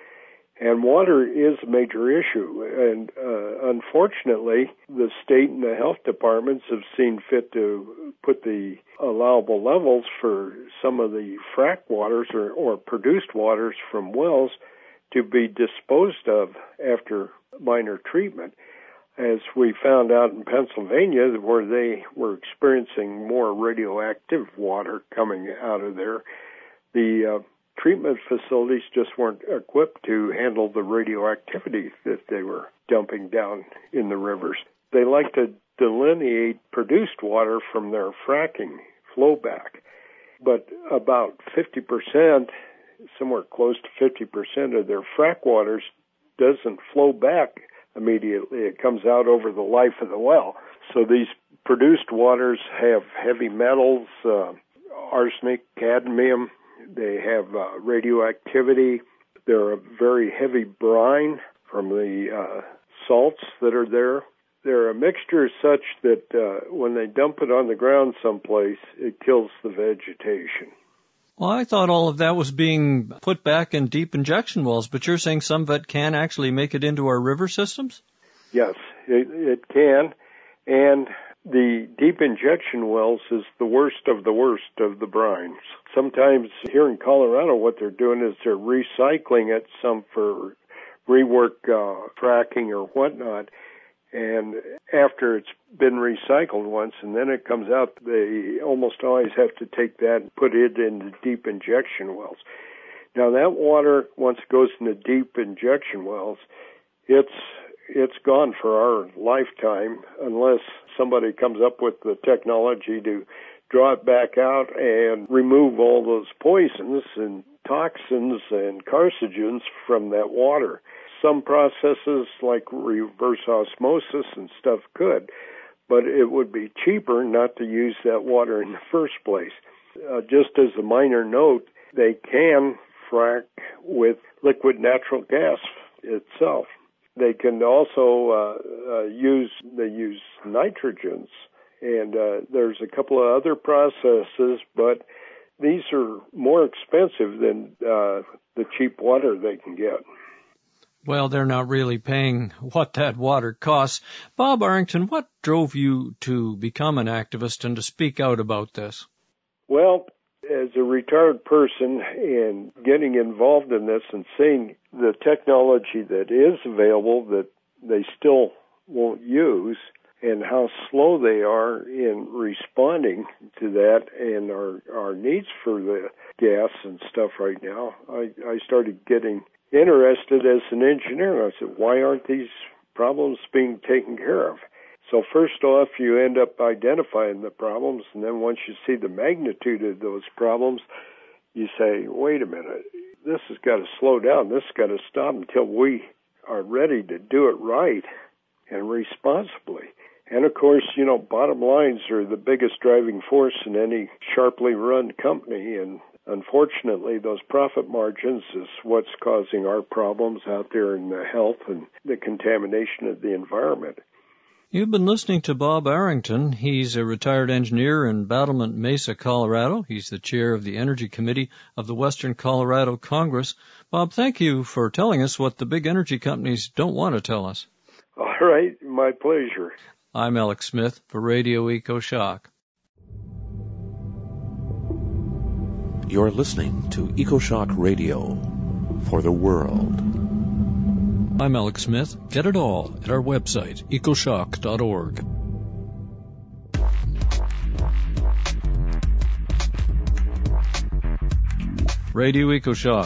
And water is a major issue, and uh, unfortunately, the state and the health departments have seen fit to put the allowable levels for some of the frack waters or, or produced waters from wells to be disposed of after minor treatment. As we found out in Pennsylvania, where they were experiencing more radioactive water coming out of there, the uh, treatment facilities just weren't equipped to handle the radioactivity that they were dumping down in the rivers. They like to delineate produced water from their fracking flowback, but about fifty percent, somewhere close to fifty percent of their frack waters doesn't flow back immediately. It comes out over the life of the well. So these produced waters have heavy metals, uh, arsenic, cadmium. They have uh, radioactivity. They're a very heavy brine from the uh, salts that are there. They're a mixture such that uh, when they dump it on the ground someplace, it kills the vegetation. Well, I thought all of that was being put back in deep injection wells, but you're saying some of it can actually make it into our river systems? Yes, it, it can. And the deep injection wells is the worst of the worst of the brines. Sometimes here in Colorado, what they're doing is they're recycling it, some for rework, uh, fracking or whatnot. And after it's been recycled once and then it comes out, they almost always have to take that and put it into deep injection wells. Now that water, once it goes into deep injection wells, it's it's gone for our lifetime unless somebody comes up with the technology to draw it back out and remove all those poisons and toxins and carcinogens from that water. Some processes like reverse osmosis and stuff could, but it would be cheaper not to use that water in the first place. Uh, just as a minor note, they can frack with liquid natural gas itself. They can also uh, uh, use, they use nitrogens, and uh, there's a couple of other processes, but these are more expensive than uh, the cheap water they can get. Well, they're not really paying what that water costs. Bob Arrington, what drove you to become an activist and to speak out about this? Well, as a retired person and getting involved in this and seeing the technology that is available that they still won't use and how slow they are in responding to that and our, our needs for the gas and stuff right now, I, I started getting interested as an engineer. And I said, why aren't these problems being taken care of? So first off, you end up identifying the problems, and then once you see the magnitude of those problems, you say, wait a minute, this has got to slow down. This has got to stop until we are ready to do it right and responsibly. And, of course, you know, bottom lines are the biggest driving force in any sharply run company, and unfortunately, those profit margins is what's causing our problems out there in the health and the contamination of the environment. You've been listening to Bob Arrington. He's a retired engineer in Battlement Mesa, Colorado. He's the chair of the Energy Committee of the Western Colorado Congress. Bob, thank you for telling us what the big energy companies don't want to tell us. All right, my pleasure. I'm Alex Smith for Radio EcoShock. You're listening to EcoShock Radio for the world. I'm Alex Smith. Get it all at our website, ecoshock dot org. Radio EcoShock,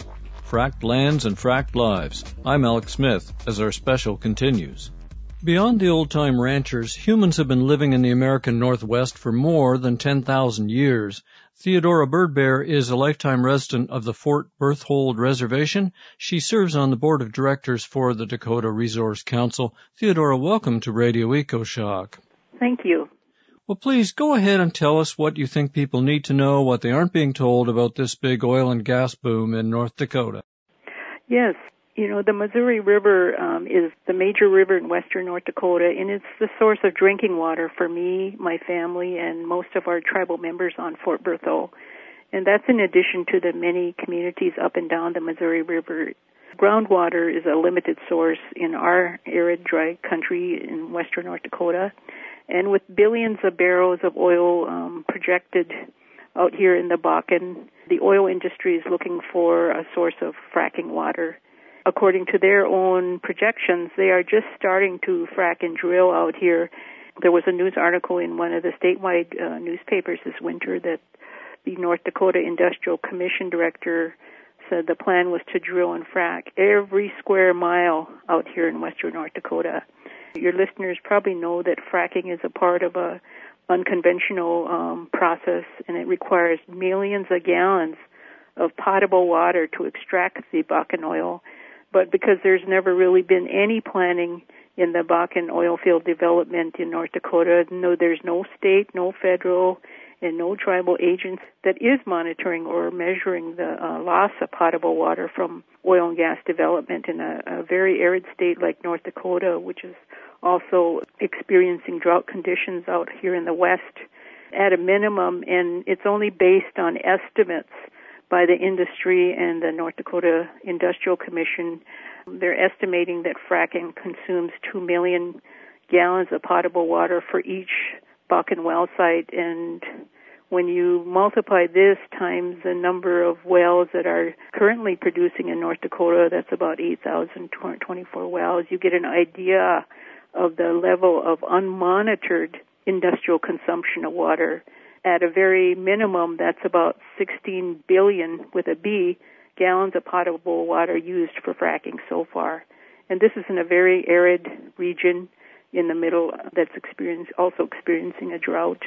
Fracked Lands and Fracked Lives. I'm Alex Smith, as our special continues. Beyond the old-time ranchers, humans have been living in the American Northwest for more than ten thousand years. Theodora Birdbear is a lifetime resident of the Fort Berthold Reservation. She serves on the board of directors for the Dakota Resource Council. Theodora, welcome to Radio EcoShock. Thank you. Well, please go ahead and tell us what you think people need to know, what they aren't being told about this big oil and gas boom in North Dakota. Yes. You know, the Missouri River um, is the major river in western North Dakota, and it's the source of drinking water for me, my family, and most of our tribal members on Fort Berthold. And that's in addition to the many communities up and down the Missouri River. Groundwater is a limited source in our arid, dry country in western North Dakota. And with billions of barrels of oil um, projected out here in the Bakken, the oil industry is looking for a source of fracking water. According to their own projections, they are just starting to frack and drill out here. There was a news article in one of the statewide uh, newspapers this winter that the North Dakota Industrial Commission director said the plan was to drill and frack every square mile out here in western North Dakota. Your listeners probably know that fracking is a part of a unconventional um, process, and it requires millions of gallons of potable water to extract the Bakken oil. But because there's never really been any planning in the Bakken oil field development in North Dakota, no, there's no state, no federal, and no tribal agents that is monitoring or measuring the uh, loss of potable water from oil and gas development in a, a very arid state like North Dakota, which is also experiencing drought conditions out here in the west at a minimum, and it's only based on estimates by the industry and the North Dakota Industrial Commission. They're estimating that fracking consumes two million gallons of potable water for each Bakken well site, and when you multiply this times the number of wells that are currently producing in North Dakota, that's about eight thousand two hundred twenty-four wells, you get an idea of the level of unmonitored industrial consumption of water. At a very minimum, that's about sixteen billion, with a B, gallons of potable water used for fracking so far. And this is in a very arid region in the middle that's experience, also experiencing a drought.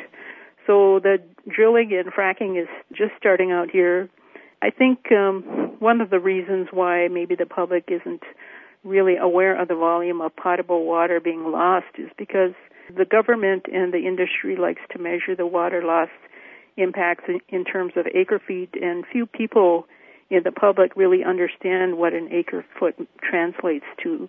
So the drilling and fracking is just starting out here. I think um, one of the reasons why maybe the public isn't really aware of the volume of potable water being lost is because the government and the industry likes to measure the water loss impacts in, in terms of acre feet, and few people in the public really understand what an acre foot translates to.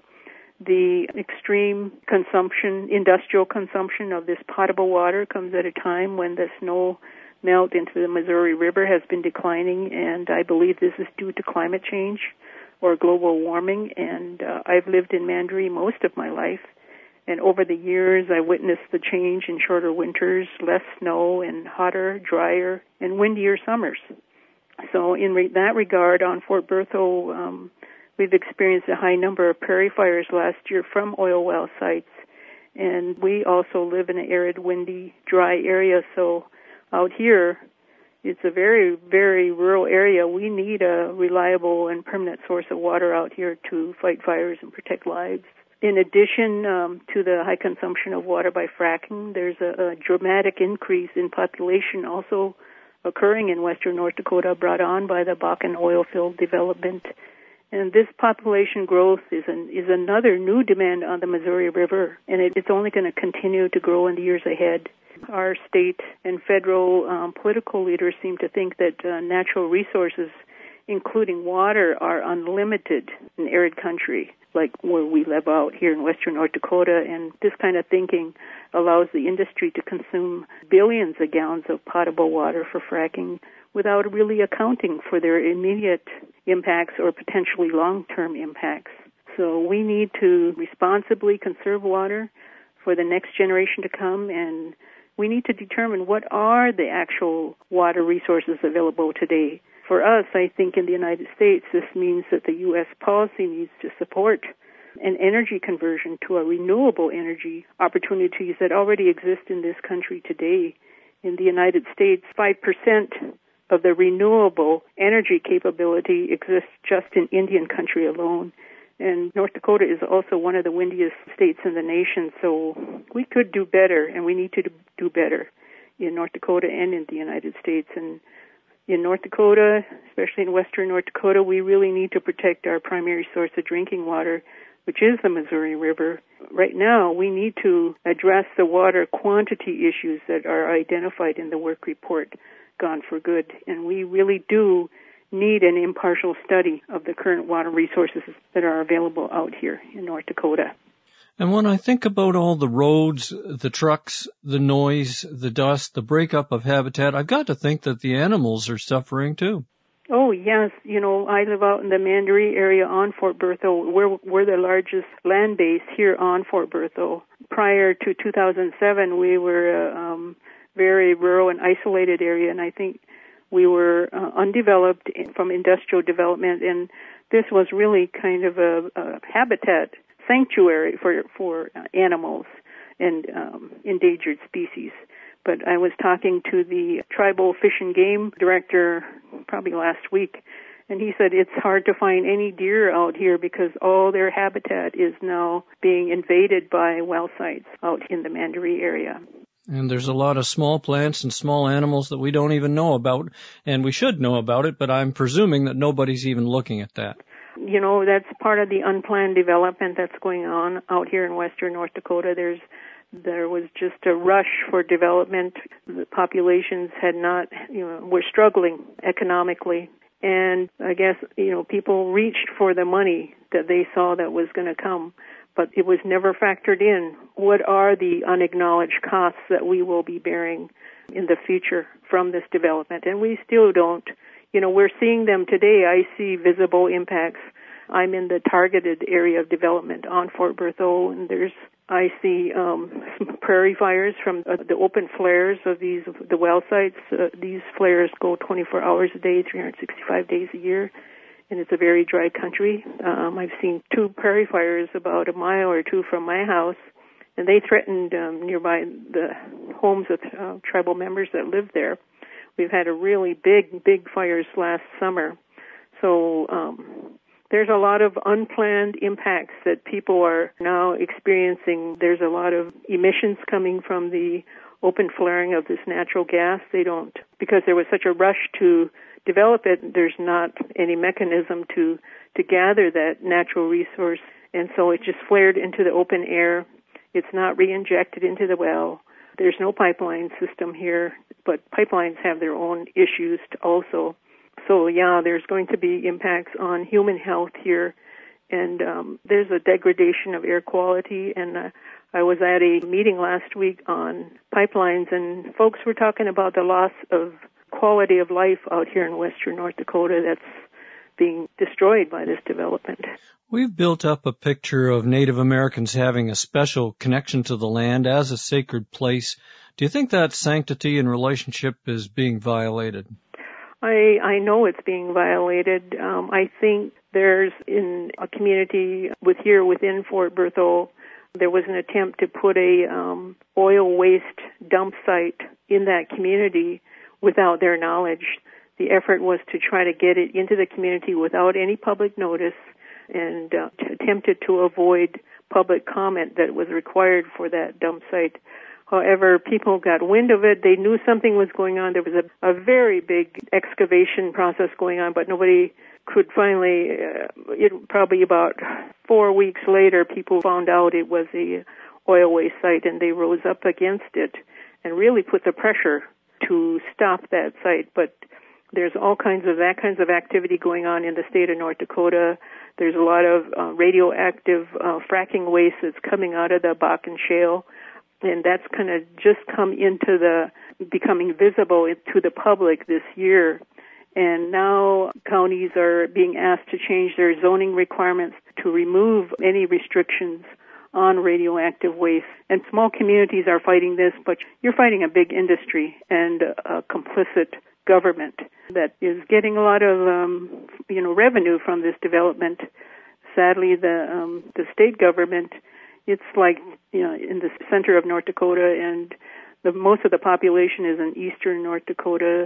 The extreme consumption, industrial consumption of this potable water comes at a time when the snow melt into the Missouri River has been declining, and I believe this is due to climate change or global warming, and uh, I've lived in Mandaree most of my life. And over the years, I witnessed the change in shorter winters, less snow, and hotter, drier, and windier summers. So in re- that regard, on Fort Berthold, um, we've experienced a high number of prairie fires last year from oil well sites. And we also live in an arid, windy, dry area. So out here, it's a very, very rural area. We need a reliable and permanent source of water out here to fight fires and protect lives. In addition um, to the high consumption of water by fracking, there's a, a dramatic increase in population also occurring in western North Dakota, brought on by the Bakken oil field development. And this population growth is an, is another new demand on the Missouri River, and it, it's only going to continue to grow in the years ahead. Our state and federal um, political leaders seem to think that uh, natural resources, including water, are unlimited in arid country, like where we live out here in western North Dakota, and this kind of thinking allows the industry to consume billions of gallons of potable water for fracking without really accounting for their immediate impacts or potentially long-term impacts. So we need to responsibly conserve water for the next generation to come, and we need to determine what are the actual water resources available today. For us, I think in the United States, this means that the U S policy needs to support an energy conversion to a renewable energy opportunities that already exist in this country today. In the United States, five percent of the renewable energy capability exists just in Indian country alone. And North Dakota is also one of the windiest states in the nation, so we could do better, and we need to do better in North Dakota and in the United States. And in North Dakota, especially in western North Dakota, we really need to protect our primary source of drinking water, which is the Missouri River. Right now, we need to address the water quantity issues that are identified in the work report, Gone for Good. And we really do need an impartial study of the current water resources that are available out here in North Dakota. And when I think about all the roads, the trucks, the noise, the dust, the breakup of habitat, I've got to think that the animals are suffering too. Oh, yes. You know, I live out in the Mandaree area on Fort Berthold. We're, we're the largest land base here on Fort Berthold. Prior to two thousand seven, we were a um, very rural and isolated area, and I think we were uh, undeveloped from industrial development, and this was really kind of a, a habitat sanctuary for for uh, animals and um, endangered species. But I was talking to the tribal fish and game director probably last week, and he said it's hard to find any deer out here because all their habitat is now being invaded by well sites out in the Mandaree area. And there's a lot of small plants and small animals that we don't even know about, and we should know about it, but I'm presuming that nobody's even looking at that. You know, that's part of the unplanned development that's going on out here in western North Dakota. There's There was just a rush for development. The populations had not, you know, were struggling economically. And I guess, you know, people reached for the money that they saw that was going to come, but it was never factored in. What are the unacknowledged costs that we will be bearing in the future from this development? And we still don't. You know, we're seeing them today. I see visible impacts. I'm in the targeted area of development on Fort Berthold, and there's I see um, some prairie fires from uh, the open flares of these the well sites. Uh, these flares go twenty-four hours a day, three hundred sixty-five days a year, and it's a very dry country. Um, I've seen two prairie fires about a mile or two from my house, and they threatened um, nearby the homes of uh, tribal members that live there. We've had a really big, big fires last summer, so. Um, There's a lot of unplanned impacts that people are now experiencing. There's a lot of emissions coming from the open flaring of this natural gas. They don't, because there was such a rush to develop it, there's not any mechanism to, to gather that natural resource. And so it just flared into the open air. It's not re-injected into the well. There's no pipeline system here, but pipelines have their own issues also. So, yeah, there's going to be impacts on human health here, and um, there's a degradation of air quality. And uh, I was at a meeting last week on pipelines, and folks were talking about the loss of quality of life out here in western North Dakota that's being destroyed by this development. We've built up a picture of Native Americans having a special connection to the land as a sacred place. Do you think that sanctity and relationship is being violated? I, I know it's being violated. Um, I think there's, in a community with here within Fort Berthold, there was an attempt to put a um, oil waste dump site in that community without their knowledge. The effort was to try to get it into the community without any public notice and uh, attempted to avoid public comment that was required for that dump site. However, people got wind of it. They knew something was going on. There was a, a very big excavation process going on, but nobody could finally, uh, it, probably about four weeks later, people found out it was a oil waste site, and they rose up against it and really put the pressure to stop that site. But there's all kinds of that kinds of activity going on in the state of North Dakota. There's a lot of uh, radioactive uh, fracking waste that's coming out of the Bakken Shale. And that's kind of just come into the, becoming visible to the public this year. And now counties are being asked to change their zoning requirements to remove any restrictions on radioactive waste. And small communities are fighting this, but you're fighting a big industry and a complicit government that is getting a lot of, um, you know, revenue from this development. Sadly, the um, the state government, it's like, you know, in the center of North Dakota, and the most of the population is in eastern North Dakota.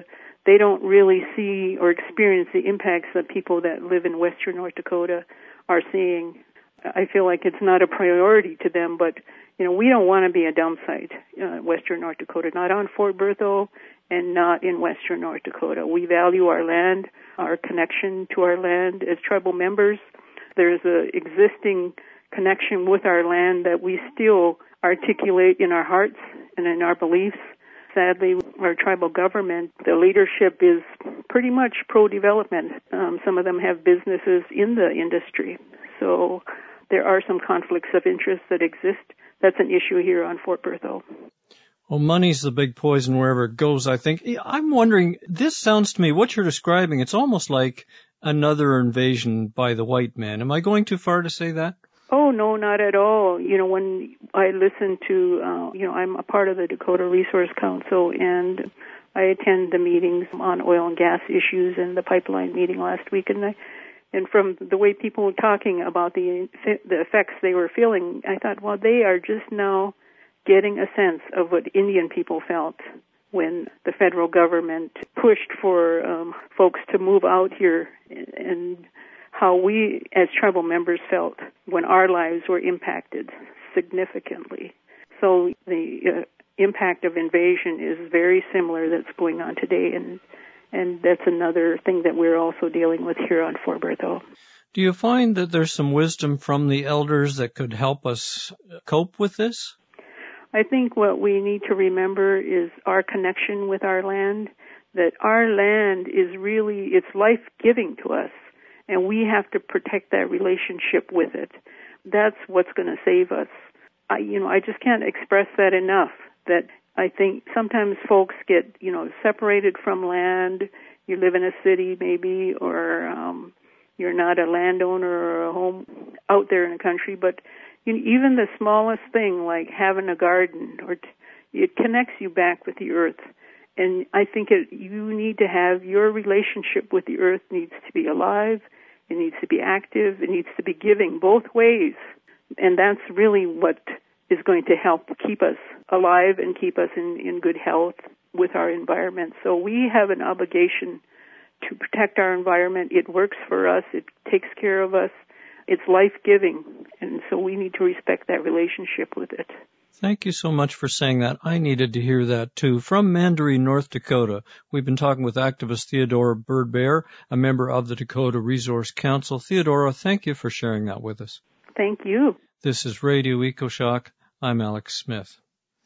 they don't really see or experience the impacts that people that live in western North Dakota are seeing. I feel like it's not a priority to them, but, you know, we don't want to be a dump site, uh, western North Dakota, not on Fort Berthold and not in western North Dakota. We value our land, our connection to our land as tribal members. There's an existing connection with our land that we still articulate in our hearts and in our beliefs. Sadly, our tribal government, the leadership is pretty much pro-development. Um, some of them have businesses in the industry. So there are some conflicts of interest that exist. That's an issue here on Fort Berthold. Well, money's the big poison wherever it goes, I think. I'm wondering, this sounds to me, what you're describing, it's almost like another invasion by the white man. Am I going too far to say that? Oh, no, not at all. You know, when I listen to, uh, you know, I'm a part of the Dakota Resource Council, and I attend the meetings on oil and gas issues and the pipeline meeting last week, and I, and from the way people were talking about the the effects they were feeling, I thought, well, they are just now getting a sense of what Indian people felt when the federal government pushed for um, folks to move out here, and how we as tribal members felt when our lives were impacted significantly. So the uh, impact of invasion is very similar that's going on today, and and that's another thing that we're also dealing with here on Fort Berthold. Do you find that there's some wisdom from the elders that could help us cope with this? I think what we need to remember is our connection with our land, that our land is really, it's life-giving to us, and we have to protect that relationship with it. That's what's going to save us. I, you know, I just can't express that enough, that I think sometimes folks get, you know, separated from land. You live in a city maybe, or um, you're not a landowner or a home out there in the country, but you know, even the smallest thing like having a garden, or t- it connects you back with the earth. And I think it, you need to have your relationship with the earth needs to be alive, it needs to be active, it needs to be giving both ways. And that's really what is going to help keep us alive and keep us in, in good health with our environment. So we have an obligation to protect our environment. It works for us. It takes care of us. It's life-giving. And so we need to respect that relationship with it. Thank you so much for saying that. I needed to hear that, too. From Mandaree, North Dakota, we've been talking with activist Theodora Bird-Behr, a member of the Dakota Resource Council. Theodora, thank you for sharing that with us. Thank you. This is Radio EcoShock. I'm Alex Smith.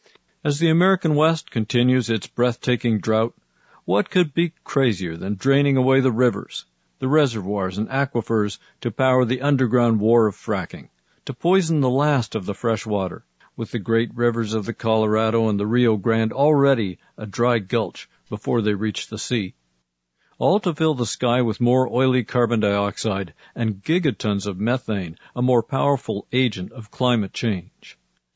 As the American West continues its breathtaking drought, what could be crazier than draining away the rivers, the reservoirs and aquifers to power the underground war of fracking, to poison the last of the fresh water, with the great rivers of the Colorado and the Rio Grande already a dry gulch before they reach the sea, all to fill the sky with more oily carbon dioxide and gigatons of methane, a more powerful agent of climate change.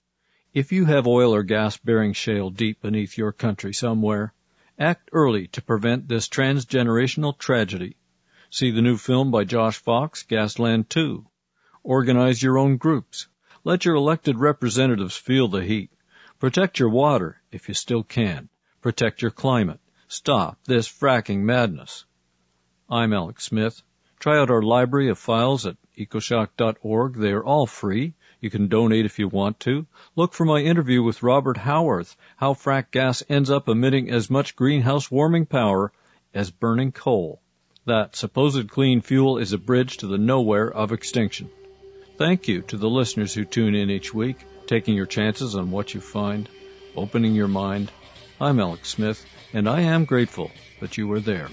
If you have oil or gas-bearing shale deep beneath your country somewhere, act early to prevent this transgenerational tragedy. See the new film by Josh Fox, Gasland two. Organize your own groups. Let your elected representatives feel the heat. Protect your water, if you still can. Protect your climate. Stop this fracking madness. I'm Alex Smith. Try out our library of files at ecoshock dot org. They are all free. You can donate if you want to. Look for my interview with Robert Howarth, how frack gas ends up emitting as much greenhouse warming power as burning coal. That supposed clean fuel is a bridge to the nowhere of extinction. Thank you to the listeners who tune in each week, taking your chances on what you find, opening your mind. I'm Alex Smith, and I am grateful that you were there.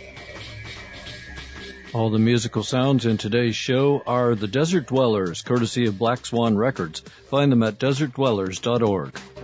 All the musical sounds in today's show are The Desert Dwellers, courtesy of Black Swan Records. Find them at desert dwellers dot org.